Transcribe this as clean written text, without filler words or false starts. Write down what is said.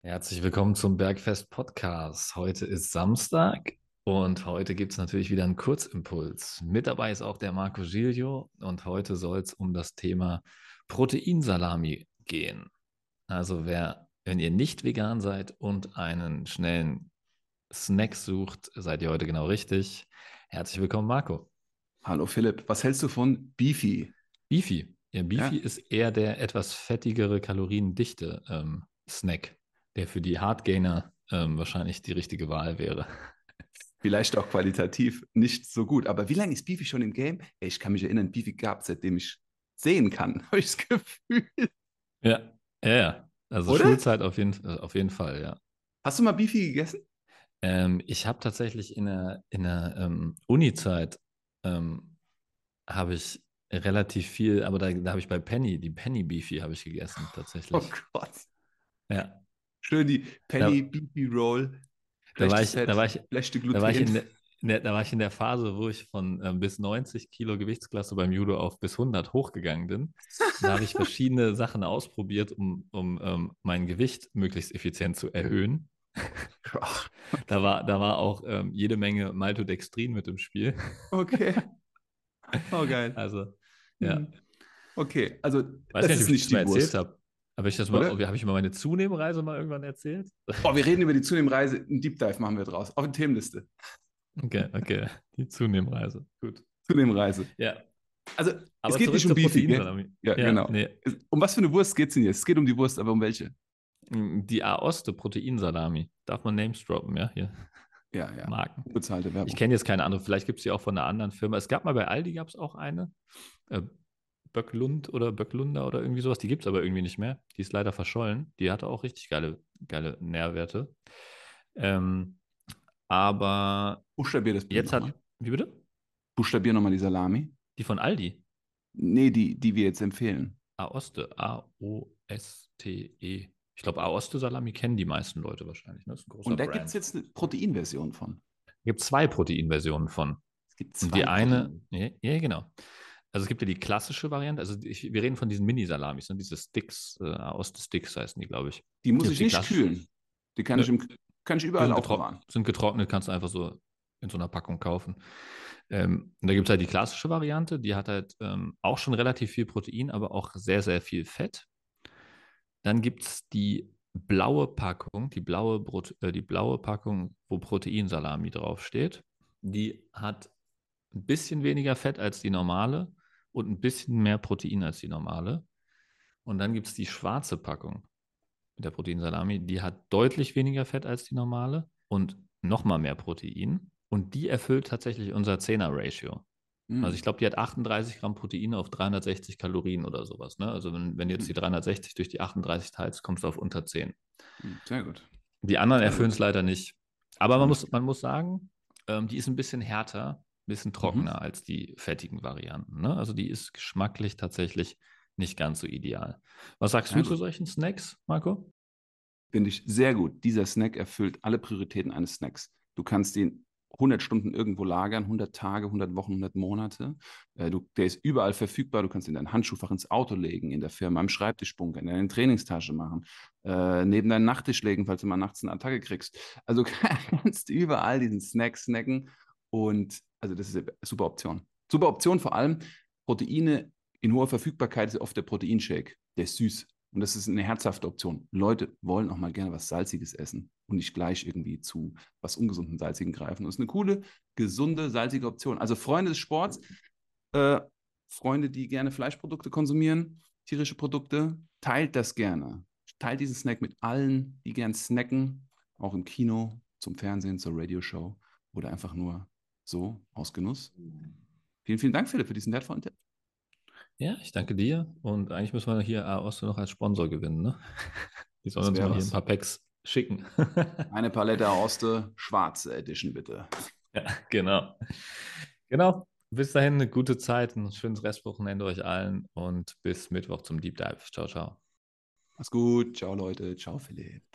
Herzlich willkommen zum Bergfest Podcast. Heute ist Samstag und heute gibt es natürlich wieder einen Kurzimpuls. Mit dabei ist auch der Marco Giglio und heute soll es um das Thema Proteinsalami gehen. Also wenn ihr nicht vegan seid und einen schnellen Snack sucht, seid ihr heute genau richtig. Herzlich willkommen, Marco. Hallo Philipp, was hältst du von Beefy? Beefy. Ja, Beefy Ja, ist eher der etwas fettigere, kaloriendichte Snack, der für die Hardgainer wahrscheinlich die richtige Wahl wäre. vielleicht auch qualitativ nicht so gut, aber wie lange ist Beefy schon im Game? Ey, ich kann mich erinnern, Beefy gab es, seitdem ich sehen kann, habe ich das Gefühl. Ja, ja, ja. Also Oder? Schulzeit auf jeden Fall, ja. Hast du mal Beefy gegessen? Ich habe tatsächlich in der Uni-Zeit ähm, habe ich relativ viel, aber da habe ich bei Penny, die Penny Beefy habe ich gegessen, Oh tatsächlich. Gott. Ja, Schön die Penny da, Beefy Roll. da war Schlechtes ich, da Fett, war ich, schlechte da war ich Gluten. da war ich in der Phase, wo ich von bis 90 Kilo Gewichtsklasse beim Judo auf bis 100 hochgegangen bin. Und da habe ich verschiedene Sachen ausprobiert, um mein Gewicht möglichst effizient zu erhöhen. Ach, Da war auch jede Menge Maltodextrin mit im Spiel. okay. Oh, geil. Also, ja. Hm. Okay, also Weiß gar das nicht, ist ob ich nicht das mal die erzählt Wurst, habe. oder? Habe ich über meine Zunehmreise mal irgendwann erzählt? Oh, wir reden über die Zunehmreise. Einen Deep Dive machen wir draus. Auf die Themenliste. Okay, okay. Die Zunehmreise. Gut. Zunehmreise. Ja. Also, es Aber geht nicht zurück um zur Beefy, gell? Proteinsalami. Ja, Ja, genau. nee. Um was für eine Wurst geht es denn jetzt? Es geht um die Wurst, aber um welche? Die Aoste Proteinsalami. Darf man Names droppen, ja? Hier. Ja, ja. Marken. Unbezahlte Ich Werbung. kenne jetzt keine andere. Vielleicht gibt es die auch von einer anderen Firma. Es gab mal bei Aldi gab es auch eine. Äh, Böcklund oder Böcklunder oder irgendwie sowas. Die gibt es aber irgendwie nicht mehr. Die ist leider verschollen. Die hatte auch richtig geile Nährwerte. Ähm, aber Buchstabier das bitte jetzt nochmal. wie bitte? Buchstabier nochmal die Salami. Die von Aldi. Nee, die wir jetzt empfehlen. Aoste. Aoste. Ich glaube, Aoste Salami kennen die meisten Leute wahrscheinlich. Ne? Das ist ein großer Und da gibt es Brand. jetzt eine Proteinversion von. Es gibt zwei Proteinversionen von. Es gibt Und die zwei eine, Proteine. ja, ja, genau. Also es gibt ja die klassische Variante, wir reden von diesen Mini-Salamis, ne? Diese Sticks, Aoste Sticks heißen die, glaube ich. Die muss Gibt ich die nicht klassische, kühlen. Die nö, kann ich die überall aufbewahren. sind getrocknet, kannst du einfach so in so einer Packung kaufen. Und da gibt es halt die klassische Variante, die hat halt auch schon relativ viel Protein, aber auch sehr, sehr viel Fett. Dann gibt es die blaue Packung, die blaue Packung, wo Proteinsalami draufsteht. Die hat ein bisschen weniger Fett als die normale und ein bisschen mehr Protein als die normale. Und dann gibt es die schwarze Packung mit der Proteinsalami, die hat deutlich weniger Fett als die normale und nochmal mehr Protein. Und die erfüllt tatsächlich unser 10er-Ratio. Also ich Hm. glaube, die hat 38 Gramm Protein auf 360 Kalorien oder sowas. Ne? Also wenn du jetzt die Hm. 360 durch die 38 teilst, kommst du auf unter 10. Hm. Sehr gut. Die anderen Sehr erfüllen gut. es leider nicht. Aber Alles klar. man muss sagen, die ist ein bisschen härter, ein bisschen Mhm. trockener als die fettigen Varianten. Ne? Also die ist geschmacklich tatsächlich nicht ganz so ideal. Was sagst Sehr du zu gut. solchen Snacks, Marco? Finde ich sehr gut. Dieser Snack erfüllt alle Prioritäten eines Snacks. Du kannst ihn 100 Stunden irgendwo lagern, 100 Tage, 100 Wochen, 100 Monate. Der ist überall verfügbar. Du kannst ihn in dein Handschuhfach ins Auto legen, in der Firma, am Schreibtisch bunkern, in deine Trainingstasche machen, neben deinen Nachttisch legen, falls du mal nachts eine Attacke kriegst. Also du kannst überall diesen Snack snacken. Und also das ist eine super Option. Super Option vor allem. Proteine in hoher Verfügbarkeit ist oft der Proteinshake. Der ist süß. Und das ist eine herzhafte Option. Leute wollen auch mal gerne was Salziges essen und nicht gleich irgendwie zu was ungesunden Salzigen greifen. Und das ist eine coole, gesunde, salzige Option. Also Freunde des Sports, äh, Freunde, die gerne Fleischprodukte konsumieren, tierische Produkte, teilt das gerne. Teilt diesen Snack mit allen, die gern snacken, auch im Kino, zum Fernsehen, zur Radioshow oder einfach nur so aus Genuss. Vielen, vielen Dank, Philipp, für diesen wertvollen Tipp. Ja, ich danke dir. Und eigentlich müssen wir hier Aoste noch als Sponsor gewinnen. Ne? Die sollen Das uns wäre mal hier ein was. paar Packs schicken. Eine Palette Auste, schwarze Edition bitte. Ja, genau. Genau. Bis dahin eine gute Zeit, ein schönes Restwochenende euch allen und bis Mittwoch zum Deep Dive. Ciao, ciao. Mach's gut. Ciao, Leute. Ciao, Philipp.